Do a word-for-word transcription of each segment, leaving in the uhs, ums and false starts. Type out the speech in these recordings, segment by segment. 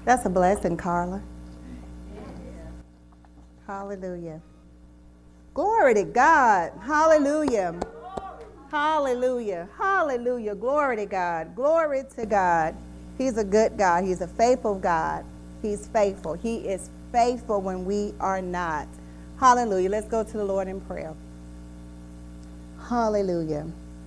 That's a blessing, Carla. Hallelujah. Glory to God. Hallelujah. Hallelujah. Hallelujah. Glory to God. Glory to God. He's a good God. He's a faithful God. He's faithful. He is faithful when we are not. Hallelujah. Let's go to the Lord in prayer. Hallelujah.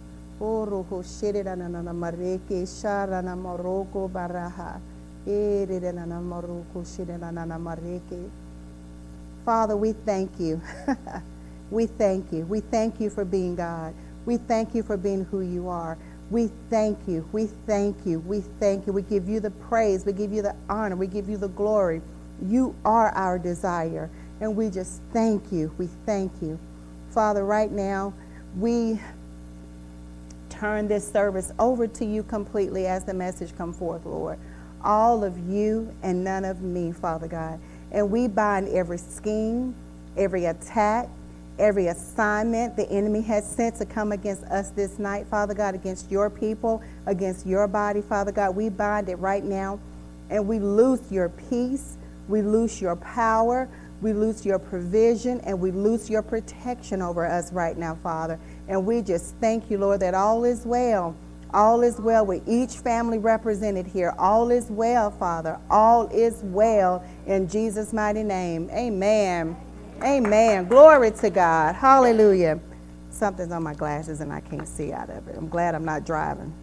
Father, we thank you. We thank you. We thank you for being God. We thank you for being who you are. We thank you. We thank you. We thank you. We give you the praise. We give you the honor. We give you the glory. You are our desire. And we just thank you. We thank you. Father, right now, we turn this service over to you completely as the message come forth, Lord. All of you and none of me, Father God. And we bind every scheme, every attack, every assignment the enemy has sent to come against us this night, Father God, against your people, against your body, Father God. We bind it right now, and we loose your peace. We loose your power. We loose your provision, and we loose your protection over us right now, Father. And we just thank you, Lord, that all is well. All is well with each family represented here. All is well, Father. All is well in Jesus' mighty name. Amen. Amen. Glory to God. Hallelujah. Something's on my glasses and I can't see out of it. I'm glad I'm not driving.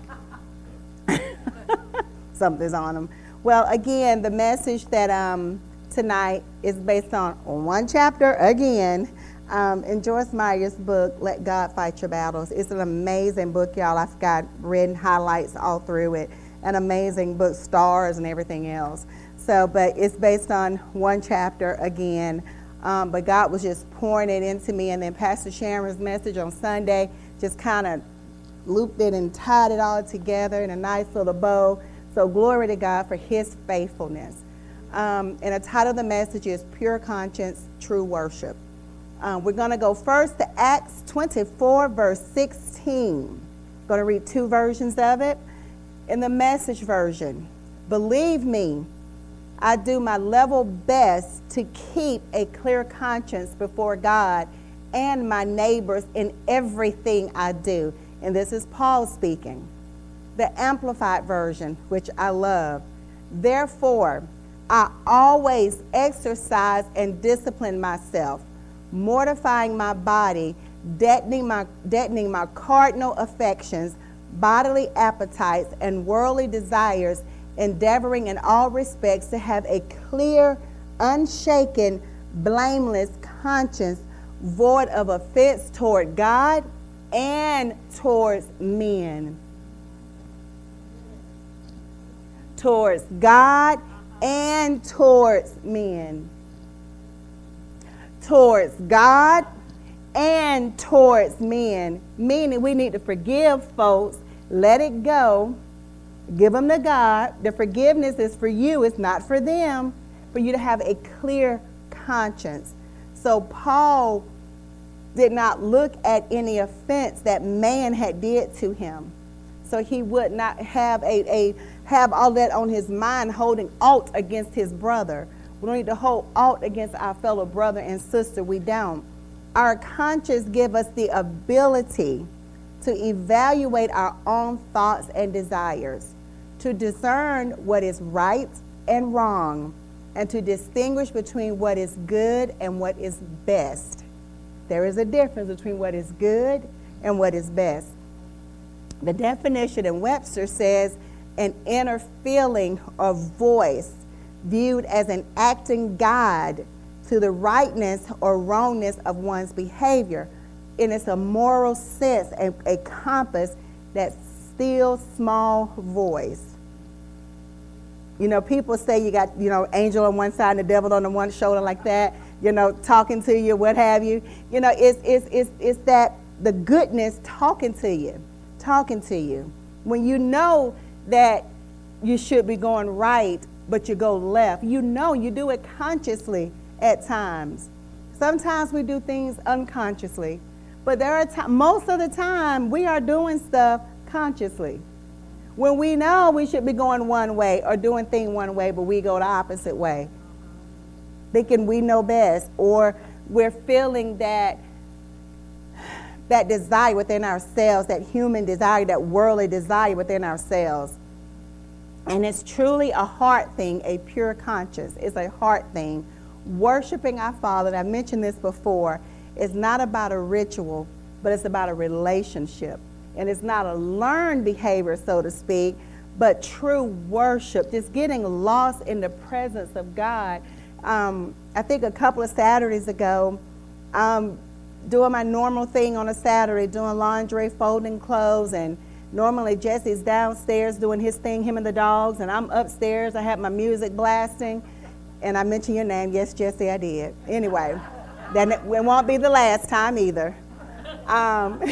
Something's on them. Well, again, the message that um, tonight is based on one chapter again. Um, in Joyce Meyer's book, Let God Fight Your Battles. It's an amazing book, y'all. I've got written highlights all through it. An amazing book, stars and everything else. So, but it's based on one chapter again. Um, but God was just pouring it into me. And then Pastor Sharon's message on Sunday just kind of looped it and tied it all together in a nice little bow. So glory to God for his faithfulness. Um, and the title of the message is Pure Conscience, True Worship. Um, we're going to go first to Acts twenty-four, verse sixteen. I'm going to read two versions of it. In the Message version, believe me, I do my level best to keep a clear conscience before God and my neighbors in everything I do. And this is Paul speaking. The Amplified version, which I love. Therefore, I always exercise and discipline myself, mortifying my body, deadening my, deadening my cardinal affections, bodily appetites, and worldly desires, endeavoring in all respects to have a clear, unshaken, blameless conscience, void of offense toward God and towards men. Towards God and towards men. Towards God and towards men. Meaning we need to forgive folks, let it go, give them to God. The forgiveness is for you, it's not for them, for you to have a clear conscience. So Paul did not look at any offense that man had did to him. So he would not have a, a have all that on his mind, holding aught against his brother. We don't need to hold aught against our fellow brother and sister. We don't. Our conscience gives us the ability to evaluate our own thoughts and desires, to discern what is right and wrong, and to distinguish between what is good and what is best. There is a difference between what is good and what is best. The definition in Webster says an inner feeling or voice viewed as an acting guide to the rightness or wrongness of one's behavior. And it's a moral sense, a, a compass, that still small voice. You know, people say you got, you know, angel on one side and the devil on the one shoulder like that, you know, talking to you, what have you. You know, it's, it's, it's, it's that the goodness talking to you, talking to you. When you know that you should be going right, but you go left, you know, you do it consciously at times. Sometimes we do things unconsciously, but there are times, most of the time we are doing stuff consciously. when we know we should be going one way or doing things one way, but we go the opposite way, thinking we know best, or we're feeling that that desire within ourselves, that human desire, that worldly desire within ourselves. And it's truly a heart thing, a pure conscience. It's a heart thing. Worshiping our Father, and I've mentioned this before, is not about a ritual, but it's about a relationship. And it's not a learned behavior, so to speak, but true worship, just getting lost in the presence of God. Um, I think a couple of Saturdays ago, um, doing my normal thing on a Saturday, doing laundry, folding clothes, and normally Jesse's downstairs doing his thing, him and the dogs, and I'm upstairs. I had my music blasting, and I mentioned your name. Yes, Jesse, I did. Anyway, then it won't be the last time either. Um,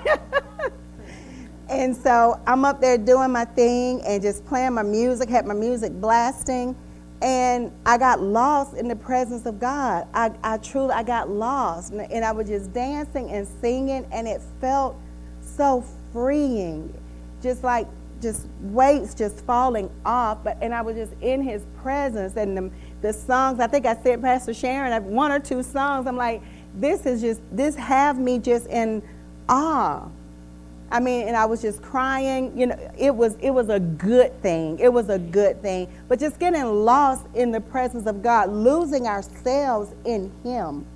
and so I'm up there doing my thing and just playing my music, had my music blasting, and I got lost in the presence of God. I, I truly, I got lost, and, and I was just dancing and singing, and it felt so freeing, just like just weights just falling off. But and I was just in His presence, and the, the songs. I think I said, Pastor Sharon, I, one or two songs. I'm like, this is just this have me just in awe. I mean, and I was just crying. You know, it was it was a good thing. It was a good thing. But just getting lost in the presence of God, losing ourselves in Him.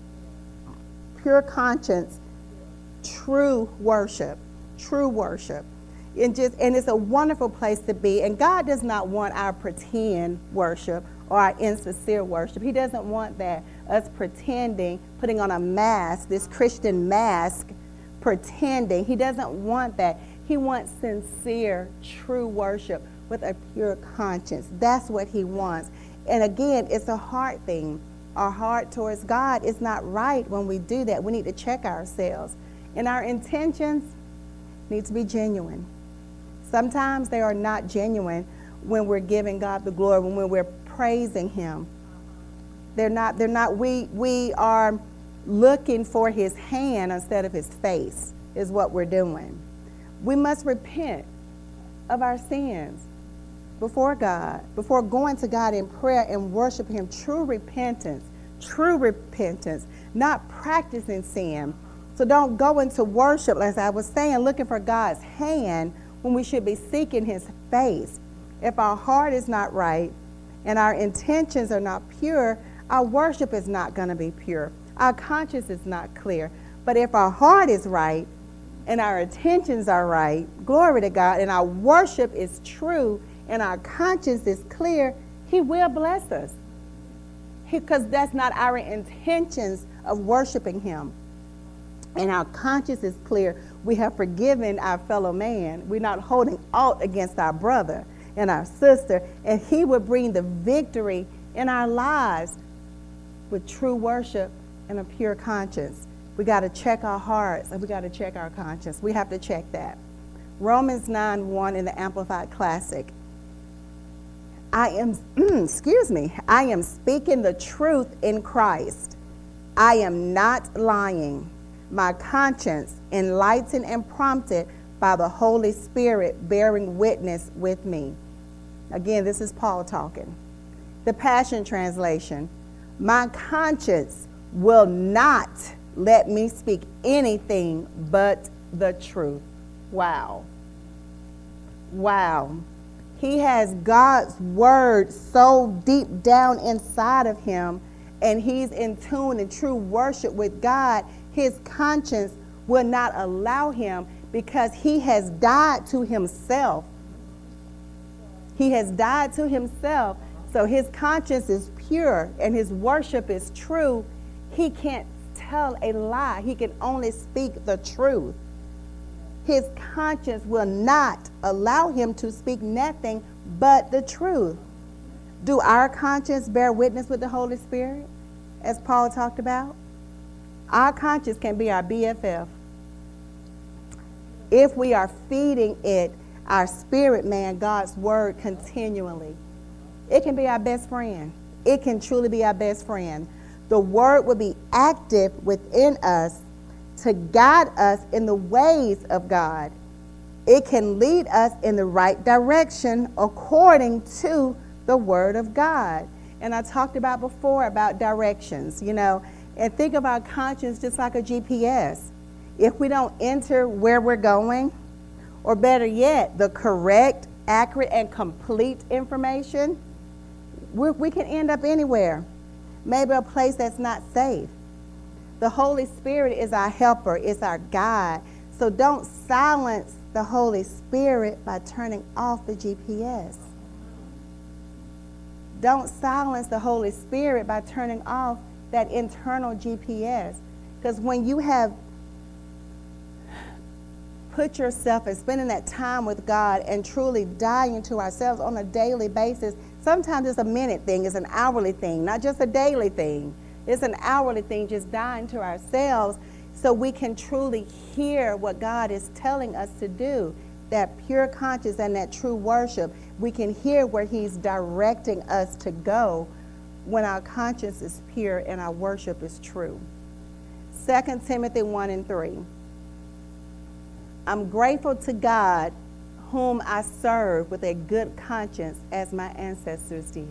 Pure conscience, true worship, true worship. And just and it's a wonderful place to be. And God does not want our pretend worship or our insincere worship. He doesn't want that. Us pretending, putting on a mask, this Christian mask, pretending. He doesn't want that. He wants sincere, true worship with a pure conscience. That's what He wants. And again, it's a heart thing. Our heart towards God is not right when we do that. We need to check ourselves. And our intentions need to be genuine. Sometimes they are not genuine when we're giving God the glory, when we're praising Him. They're not, they're not, we, we are looking for His hand instead of His face is what we're doing. We must repent of our sins before God, before going to God in prayer and worship Him. True repentance, true repentance, not practicing sin. So don't go into worship, as I was saying, looking for God's hand when we should be seeking His face. If our heart is not right and our intentions are not pure, our worship is not going to be pure. Our conscience is not clear. But if our heart is right and our intentions are right, glory to God, and our worship is true and our conscience is clear, He will bless us. Because that's not our intentions of worshiping Him. And our conscience is clear. We have forgiven our fellow man. We're not holding aught against our brother and our sister. And He will bring the victory in our lives with true worship and a pure conscience. We got to check our hearts and we got to check our conscience. We have to check that. Romans nine one in the Amplified Classic. I am, excuse me, I am speaking the truth in Christ. I am not lying. My conscience, enlightened and prompted by the Holy Spirit, bearing witness with me. Again, this is Paul talking. The Passion Translation. My conscience will not let me speak anything but the truth. Wow. Wow. He has God's word so deep down inside of him, and he's in tune and true worship with God. His conscience will not allow him, because he has died to himself. He has died to himself, so his conscience is pure and his worship is true. He can't tell a lie. He can only speak the truth. His conscience will not allow him to speak nothing but the truth. Do our conscience bear witness with the Holy Spirit, as Paul talked about? Our conscience can be our B F F. If we are feeding it, our spirit man, God's word, continually. It can be our best friend. It can truly be our best friend. The word will be active within us to guide us in the ways of God. it can lead us in the right direction according to the Word of God. And I talked about before about directions, you know, and think of our conscience just like a G P S. If we don't enter where we're going, or better yet, the correct, accurate, and complete information, we we can end up anywhere. Maybe a place that's not safe. The Holy Spirit is our helper, is our guide. So don't silence the Holy Spirit by turning off the G P S. Don't silence the Holy Spirit by turning off that internal G P S. Because when you have put yourself and spending that time with God and truly dying to ourselves on a daily basis, sometimes it's a minute thing, it's an hourly thing, not just a daily thing. It's an hourly thing, just dying to ourselves so we can truly hear what God is telling us to do. That pure conscience and that true worship, we can hear where he's directing us to go when our conscience is pure and our worship is true. Second Timothy one and three. I'm grateful to God whom I serve with a good conscience as my ancestors did.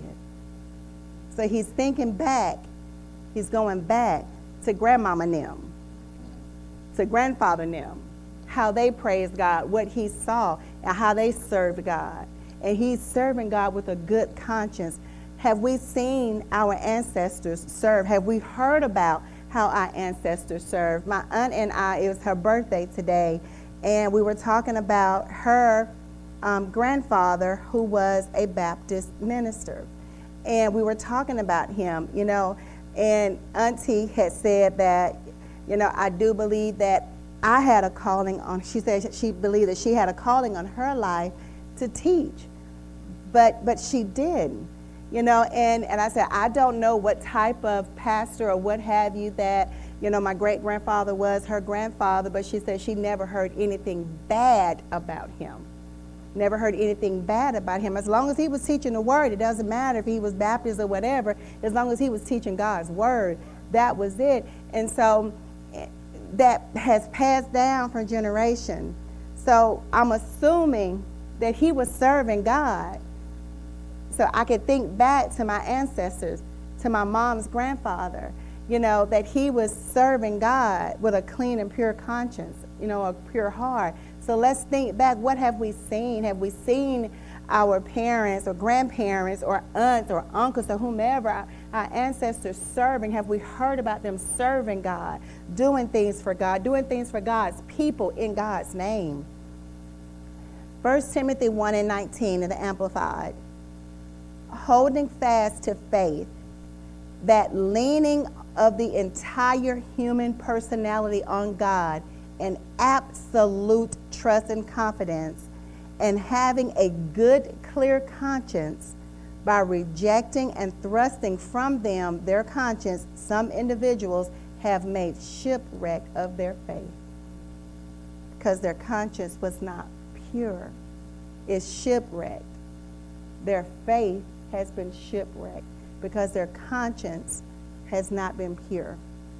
So he's thinking back, he's going back to grandmama and them, to grandfather and them, how they praised God, what he saw, and how they served God. And he's serving God with a good conscience. Have we seen our ancestors serve? Have we heard about how our ancestors served? My aunt and I, it was her birthday today, and we were talking about her um, grandfather, who was a Baptist minister. And we were talking about him, you know, and Auntie had said that, you know, I do believe that I had a calling on, she said she believed that she had a calling on her life to teach, but but she didn't, you know, and, and I said, I don't know what type of pastor or what have you that, you know, my great-grandfather was her grandfather, but she said she never heard anything bad about him. Never heard anything bad about him. As long as he was teaching the word, it doesn't matter if he was Baptist or whatever, as long as he was teaching God's word, that was it. And so that has passed down from generation. So I'm assuming that he was serving God. So I could think back to my ancestors, to my mom's grandfather, you know, that he was serving God with a clean and pure conscience, you know, a pure heart. So let's think back, what have we seen? Have we seen our parents or grandparents or aunts or uncles or whomever, our, our ancestors serving? Have we heard about them serving God, doing things for God, doing things for God's people in God's name? First Timothy one and nineteen in the Amplified. Holding fast to faith, that leaning of the entire human personality on God and absolute trust and confidence, and having a good, clear conscience by rejecting and thrusting from them their conscience, some individuals have made shipwreck of their faith because their conscience was not pure. It's shipwrecked. Their faith has been shipwrecked because their conscience has not been pure.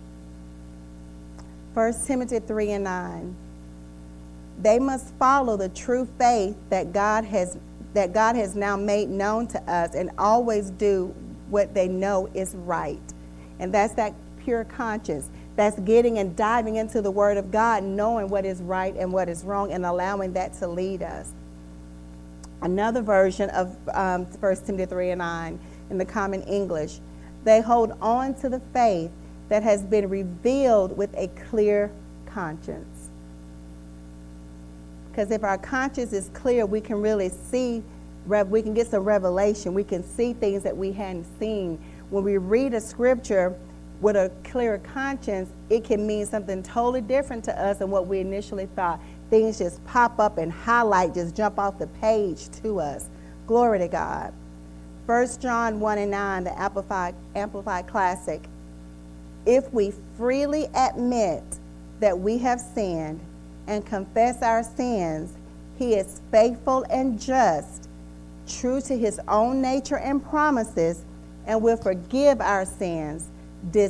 First Timothy three and nine. They must follow the true faith that God has that God has now made known to us, and always do what they know is right. And that's that pure conscience. That's getting and diving into the Word of God, knowing what is right and what is wrong, and allowing that to lead us. Another version of um, First Timothy three and nine in the Common English. They hold on to the faith that has been revealed with a clear conscience. Because if our conscience is clear, we can really see, we can get some revelation. We can see things that we hadn't seen. When we read a scripture with a clear conscience, it can mean something totally different to us than what we initially thought. Things just pop up and highlight, just jump off the page to us. Glory to God. First John one and nine, the Amplified, Amplified Classic. If we freely admit that we have sinned and confess our sins, he is faithful and just, true to his own nature and promises, and will forgive our sins,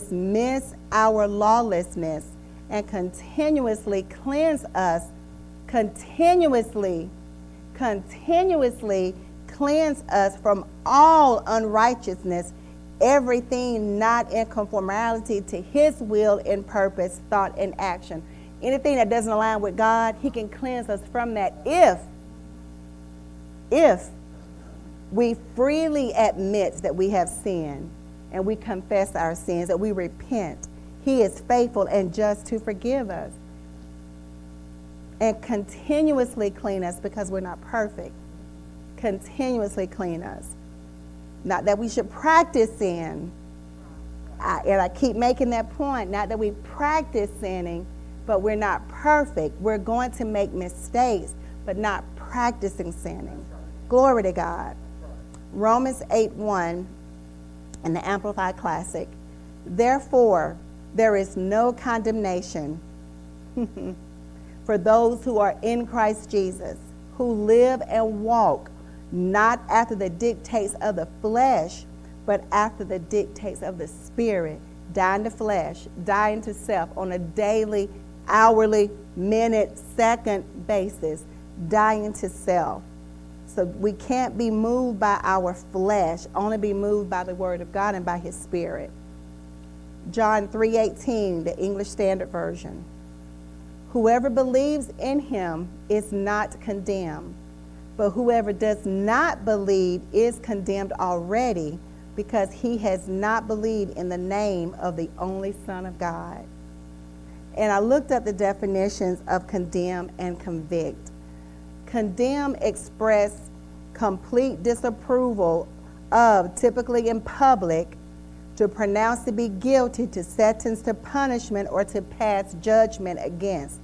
dismiss our lawlessness, and continuously cleanse us continuously, continuously cleanse us from all unrighteousness, everything not in conformity to his will and purpose, thought, and action. Anything that doesn't align with God, he can cleanse us from that if, if we freely admit that we have sinned and we confess our sins, that we repent. He is faithful and just to forgive us and continuously clean us, because we're not perfect. Continuously clean us. Not that we should practice sin. I, and I keep making that point. Not that we practice sinning, but we're not perfect. We're going to make mistakes, but not practicing sinning. Glory to God. Romans eight one in the Amplified Classic. Therefore, there is no condemnation for those who are in Christ Jesus, who live and walk not after the dictates of the flesh, but after the dictates of the Spirit. Dying to flesh, dying to self on a daily, hourly, minute, second basis, dying to self. So we can't be moved by our flesh, only be moved by the Word of God and by His Spirit. John three eighteen, the English Standard Version. Whoever believes in him is not condemned, but whoever does not believe is condemned already, because he has not believed in the name of the only Son of God. And I looked up the definitions of condemn and convict. Condemn express complete disapproval of, typically in public, to pronounce to be guilty, to sentence to punishment, or to pass judgment against.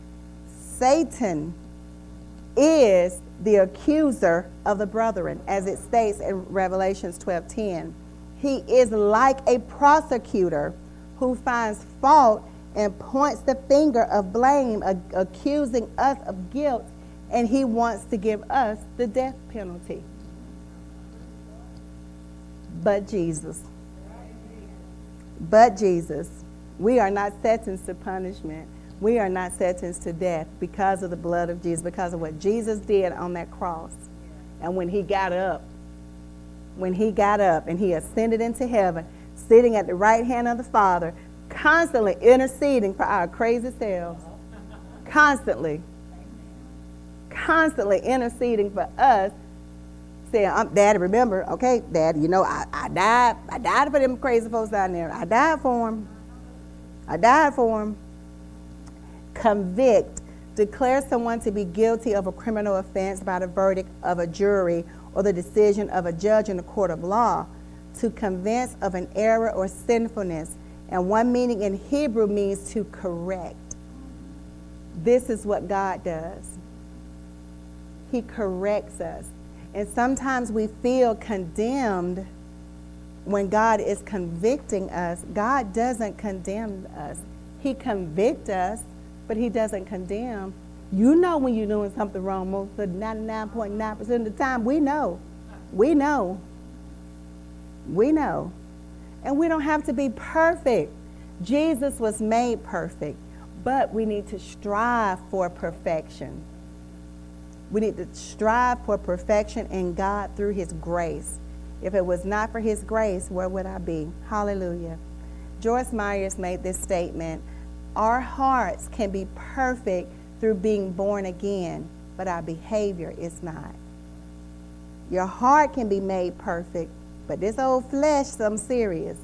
Satan is the accuser of the brethren, as it states in Revelations twelve ten. He is like a prosecutor who finds fault and points the finger of blame, a- accusing us of guilt, and he wants to give us the death penalty. But Jesus. But Jesus. We are not sentenced to punishment. We are not sentenced to death because of the blood of Jesus, because of what Jesus did on that cross. And when he got up, when he got up and he ascended into heaven, sitting at the right hand of the Father, constantly interceding for our crazy selves. Constantly. Constantly interceding for us, saying, I'm, Daddy, remember, okay, Daddy, you know, I, I died. I died for them crazy folks down there. I died for them. I died for them. Convict, declare someone to be guilty of a criminal offense by the verdict of a jury or the decision of a judge in a court of law. To convince of an error or sinfulness, and one meaning in Hebrew means to correct. This is what God does. He corrects us. And sometimes we feel condemned when God is convicting us. God doesn't condemn us. He convicts us, but he doesn't condemn. You know when you're doing something wrong most of the ninety-nine point nine percent of the time. We know. We know. We know. And we don't have to be perfect. Jesus was made perfect, but we need to strive for perfection. We need to strive for perfection in God through his grace. If it was not for his grace, where would I be? Hallelujah. Joyce Myers made this statement: our hearts can be perfect through being born again, but our behavior is not. Your heart can be made perfect, but this old flesh, something serious.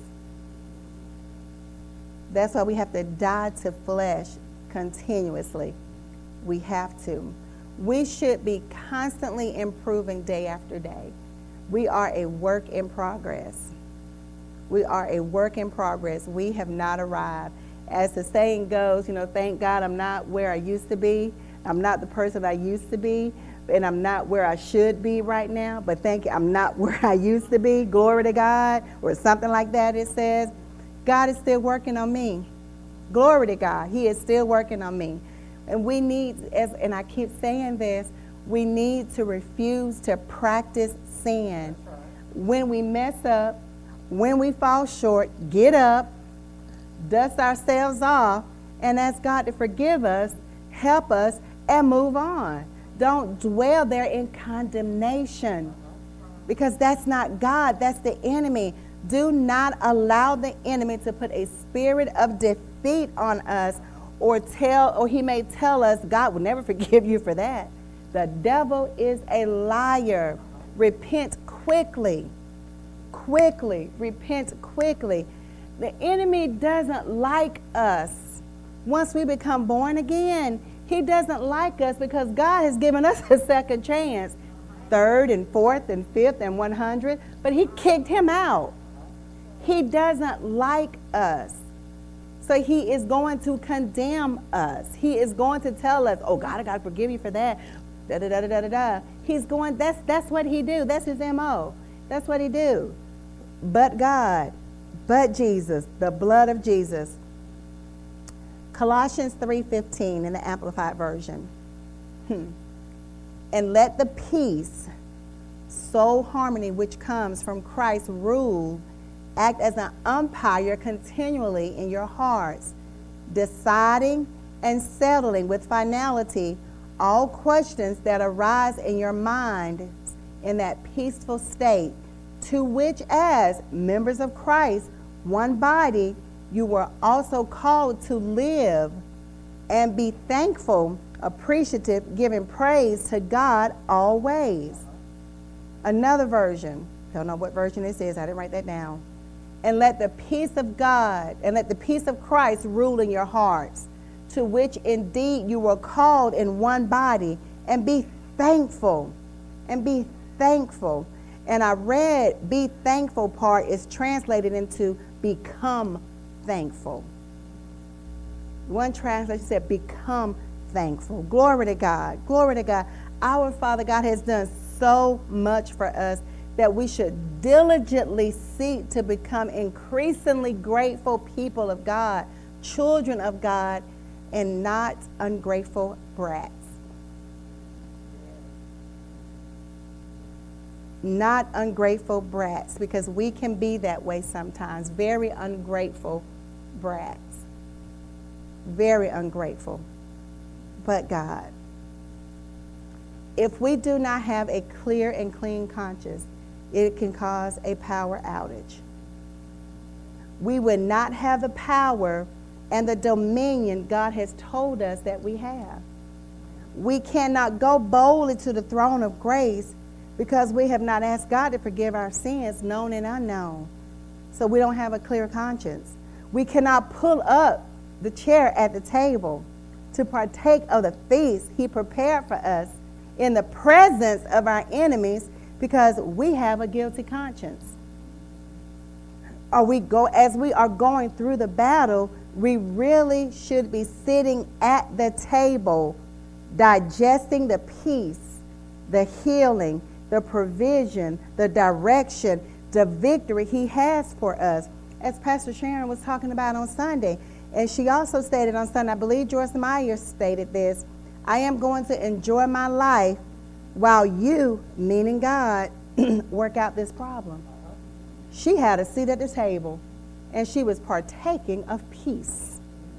That's why we have to die to flesh continuously. We have to. We should be constantly improving day after day. We are a work in progress. We are a work in progress. We have not arrived. As the saying goes, you know, thank God I'm not where I used to be. I'm not the person I used to be, and I'm not where I should be right now, but thank you, I'm not where I used to be. Glory to God, or something like that it says. God is still working on me. Glory to God. He is still working on me. And we need, as and I keep saying this, we need to refuse to practice sin. Right. When we mess up, when we fall short, get up, dust ourselves off, and ask God to forgive us, help us, and move on. Don't dwell there in condemnation, because that's not God, that's the enemy. Do not allow the enemy to put a spirit of defeat on us, or tell, or he may tell us, God will never forgive you for that. The devil is a liar. Repent quickly. Quickly. Repent quickly. The enemy doesn't like us. Once we become born again, he doesn't like us, because God has given us a second chance. Third and fourth and fifth and one hundred. But he kicked him out. He doesn't like us. So he is going to condemn us. He is going to tell us, oh, God, I got to forgive you for that. Da, da, da, da, da, da. He's going, that's, that's what he do. That's his M O. That's what he do. But God, but Jesus, the blood of Jesus. Colossians three fifteen in the Amplified Version. Hmm. And let the peace, soul harmony, which comes from Christ's rule, act as an umpire continually in your hearts, deciding and settling with finality all questions that arise in your mind in that peaceful state, to which as members of Christ, one body, you were also called to live, and be thankful, appreciative, giving praise to God always. Another version, I don't know what version this is, I didn't write that down. And let the peace of God and let the peace of Christ rule in your hearts, to which indeed you were called in one body, and be thankful, and be thankful. And I read be thankful part is translated into become thankful. One translation said become thankful. Glory to God. Glory to God. Our Father God has done so much for us that we should diligently seek to become increasingly grateful people of God, children of God, and not ungrateful brats. Not ungrateful brats, because we can be that way sometimes. Very ungrateful brats. Very ungrateful. But God, if we do not have a clear and clean conscience, it can cause a power outage. We would not have the power and the dominion God has told us that we have. We cannot go boldly to the throne of grace because we have not asked God to forgive our sins, known and unknown. So we don't have a clear conscience. We cannot pull up the chair at the table to partake of the feast he prepared for us in the presence of our enemies, because we have a guilty conscience. Or we go, as we are going through the battle, we really should be sitting at the table, digesting the peace, the healing, the provision, the direction, the victory he has for us. As Pastor Sharon was talking about on Sunday, and she also stated on Sunday, I believe Joyce Meyer stated this, I am going to enjoy my life while you, meaning God, work out this problem. She had a seat at the table, and she was partaking of peace.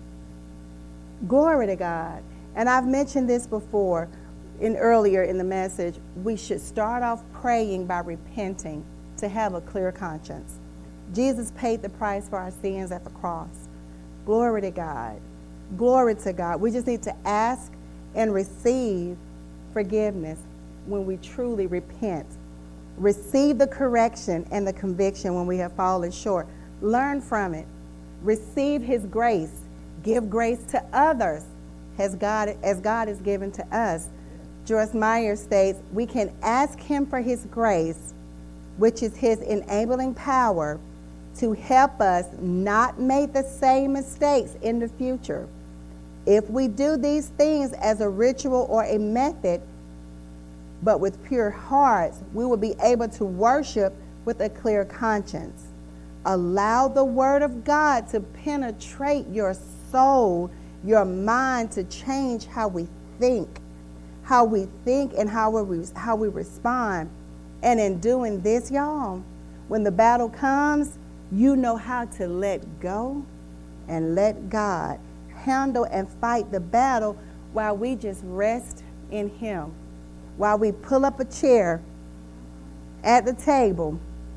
Glory to God. And I've mentioned this before, in earlier in the message, we should start off praying by repenting to have a clear conscience. Jesus paid the price for our sins at the cross. Glory to God. Glory to God. We just need to ask and receive forgiveness when we truly repent. Receive the correction and the conviction when we have fallen short. Learn from it. Receive his grace. Give grace to others as God, as God has given to us. Joyce Meyer states, we can ask him for his grace, which is his enabling power, to help us not make the same mistakes in the future. If we do these things as a ritual or a method, but with pure hearts, we will be able to worship with a clear conscience. Allow the word of God to penetrate your soul, your mind, to change how we think, how we think and how we, how we respond. And in doing this, y'all, when the battle comes, you know how to let go and let God handle and fight the battle while we just rest in him, while we pull up a chair at the table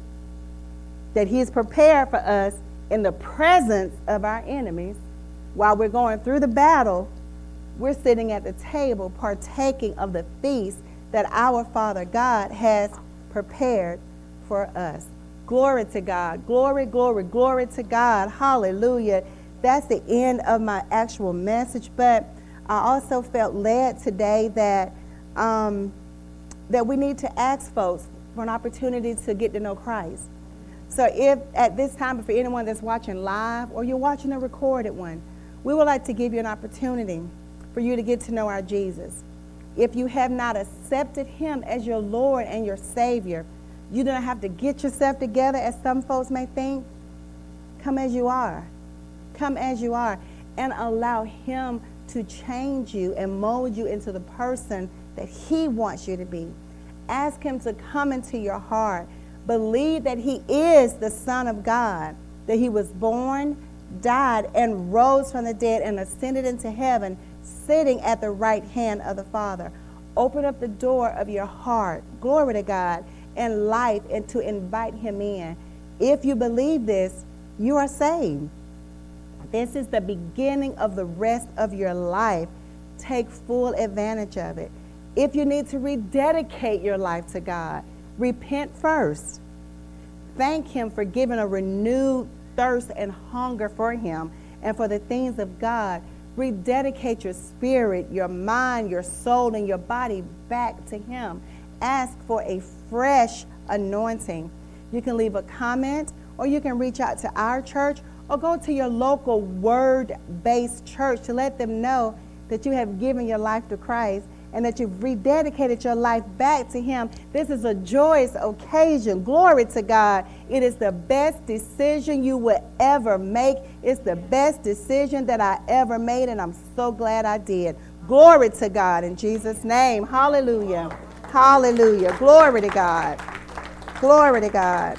that he's prepared for us in the presence of our enemies. While we're going through the battle, we're sitting at the table partaking of the feast that our Father God has prepared for us. Glory to God. Glory, glory, glory to God. Hallelujah. That's the end of my actual message, but I also felt led today that um, that we need to ask folks for an opportunity to get to know Christ. So if at this time, for anyone that's watching live or you're watching a recorded one, we would like to give you an opportunity for you to get to know our Jesus. If you have not accepted him as your Lord and your Savior, you don't have to get yourself together, as some folks may think. Come as you are. Come as you are, and allow him to change you and mold you into the person that he wants you to be. Ask him to come into your heart. Believe that he is the Son of God, that he was born, died, and rose from the dead and ascended into heaven, sitting at the right hand of the Father. Open up the door of your heart, glory to God, and life, and to invite him in. If you believe this, you are saved. This is the beginning of the rest of your life. Take full advantage of it. If you need to rededicate your life to God, repent first. Thank him for giving a renewed thirst and hunger for him and for the things of God. Rededicate your spirit, your mind, your soul, and your body back to him. Ask for a fresh anointing. You can leave a comment, or you can reach out to our church, or go to your local word-based church to let them know that you have given your life to Christ and that you've rededicated your life back to him. This is a joyous occasion. Glory to God. It is the best decision you will ever make. It's the best decision that I ever made, and I'm so glad I did. Glory to God in Jesus' name. Hallelujah. Hallelujah. Glory to God. Glory to God.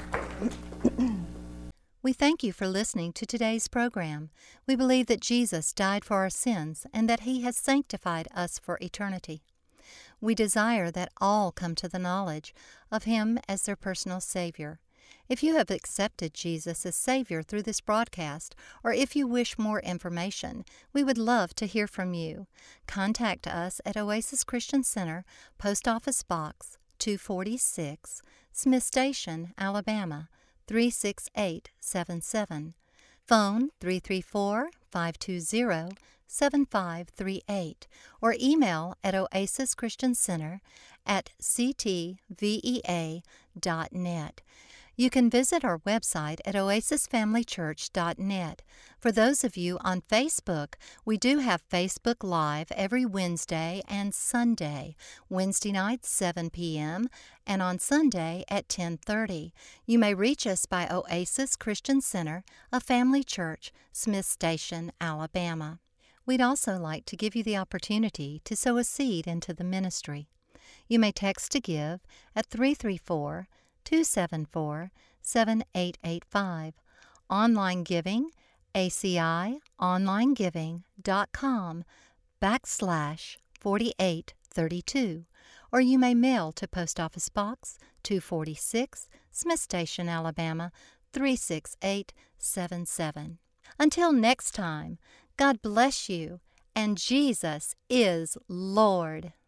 We thank you for listening to today's program. We believe that Jesus died for our sins and that he has sanctified us for eternity. We desire that all come to the knowledge of him as their personal Savior. If you have accepted Jesus as Savior through this broadcast, or if you wish more information, we would love to hear from you. Contact us at Oasis Christian Center, Post Office Box two forty-six, Smith Station, Alabama, three six eight seven seven. Phone three three four, five two zero, seven five three eight, or email at oasis christian center at c t v e a dot net. You can visit our website at oasis family church dot net. For those of you on Facebook, we do have Facebook Live every Wednesday and Sunday, Wednesday nights seven p.m. and on Sunday at ten thirty. You may reach us by Oasis Christian Center, a family church, Smith Station, Alabama. We'd also like to give you the opportunity to sow a seed into the ministry. You may text to give at three three four, two seven four, seven eight eight five. Online giving, A C I online giving dot com backslash forty-eight thirty-two. Or you may mail to Post Office Box two forty-six, Smith Station, Alabama, three six eight seven seven. Until next time, God bless you, and Jesus is Lord.